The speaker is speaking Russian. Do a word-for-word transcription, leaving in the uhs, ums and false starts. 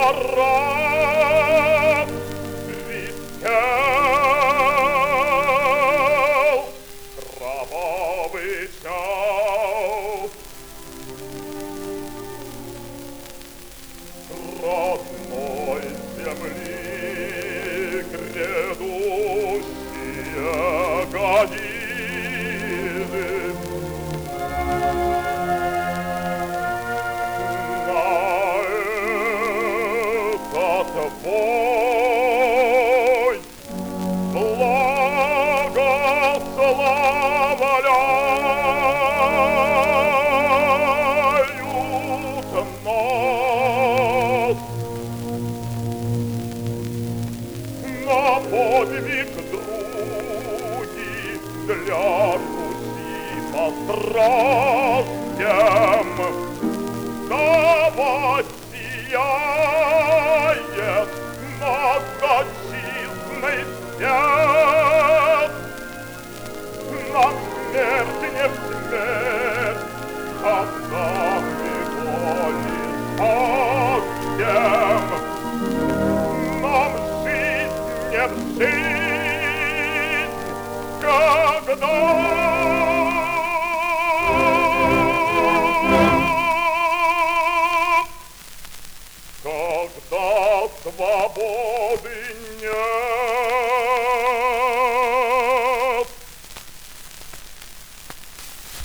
раб висел, кровавый чал. Родной земли грядущие годины на этот бой благословляют нас. На подвиг други для Руси пострастьем, да воссияет над отчизной свет. Нам смерть не в смерть, когда мы воли спасем. Нам жизнь не в жизнь, когда когда свободы нет.